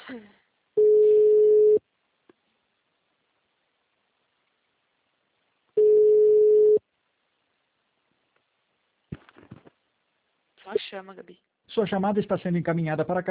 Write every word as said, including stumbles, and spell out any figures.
Só chama, Gabi. Sua chamada está sendo encaminhada para a